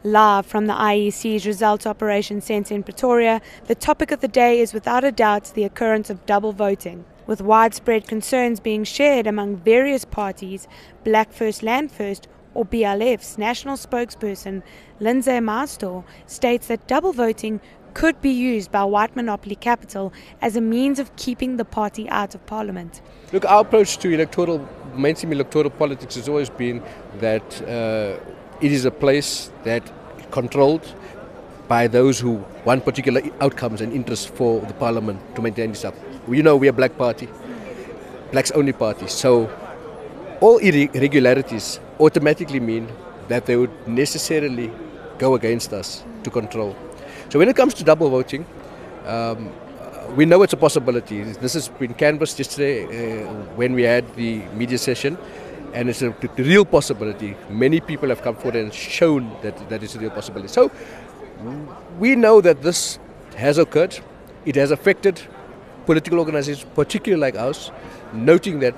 Live from the IEC's Results Operations Centre in Pretoria, the topic of the day is without a doubt the occurrence of double voting. With widespread concerns being shared among various parties, Black First Land First, or BLF's national spokesperson, Lindsay Maastor, states that double voting could be used by white monopoly capital as a means of keeping the party out of parliament. Look, our approach to mainstream electoral politics has always been that it is a place that is controlled by those who want particular outcomes and interests for the parliament to maintain itself. You know, we are a black party, blacks only party. So all irregularities automatically mean that they would necessarily go against us to control. So when it comes to double voting, we know it's a possibility. This has been canvassed yesterday when we had the media session, and it's a real possibility. Many people have come forward and shown that it's a real possibility. So we know that this has occurred. It has affected political organizations, particularly like ours, noting that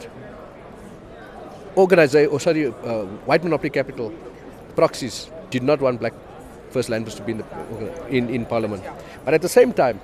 white monopoly capital proxies did not want Black First Landers to be in Parliament. But at the same time,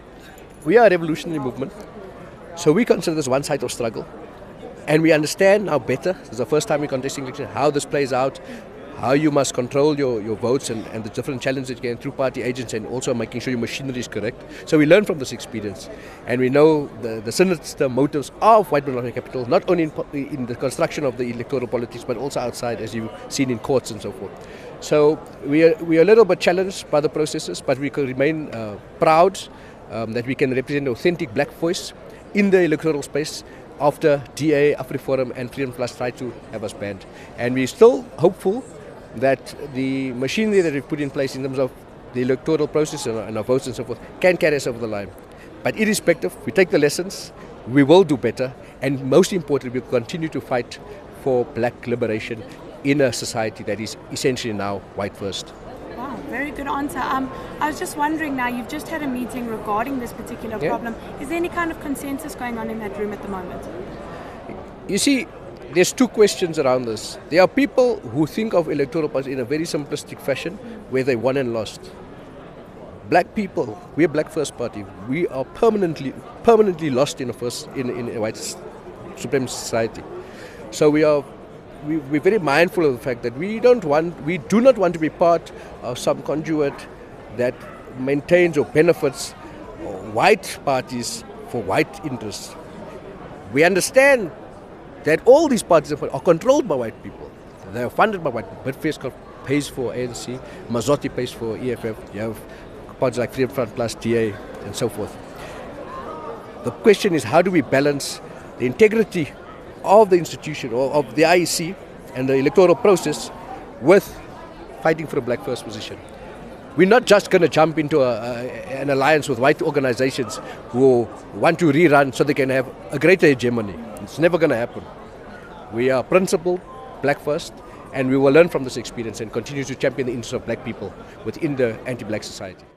we are a revolutionary movement, so we consider this one side of struggle. And we understand now better, this is the first time we're contesting election, how this plays out, how you must control your votes and the different challenges that you get through party agents, and also making sure your machinery is correct. So we learn from this experience, and we know the sinister motives of white monopoly capital, not only in the construction of the electoral politics, but also outside, as you've seen in courts and so forth. So we are a little bit challenged by the processes, but we can remain proud that we can represent an authentic black voice in the electoral space after DA, AfriForum and Freedom Plus tried to have us banned. And we're still hopeful that the machinery that we've put in place in terms of the electoral process and our votes and so forth can carry us over the line. But irrespective, we take the lessons, we will do better, and most importantly, we'll continue to fight for black liberation in a society that is essentially now white first. Wow, very good answer. I was just wondering now, you've just had a meeting regarding this particular problem. Is there any kind of consensus going on in that room at the moment? You see, there's two questions around this. There are people who think of electoral politics in a very simplistic fashion, where they won and lost. Black people, we're Black First Party. We are permanently lost in a white supremacist society. So we're very mindful of the fact that we do not want to be part of some conduit that maintains or benefits white parties for white interests. We understand that all these parties are controlled by white people. They are funded by white people. Bidvest pays for ANC, Mazotti pays for EFF, you have parties like Freedom Front Plus, DA, and so forth. The question is, how do we balance the integrity of the institution or of the IEC and the electoral process with fighting for a black first position? We're not just going to jump into an alliance with white organizations who want to rerun so they can have a greater hegemony. It's never going to happen. We are principled, black first, and we will learn from this experience and continue to champion the interests of black people within the anti-black society.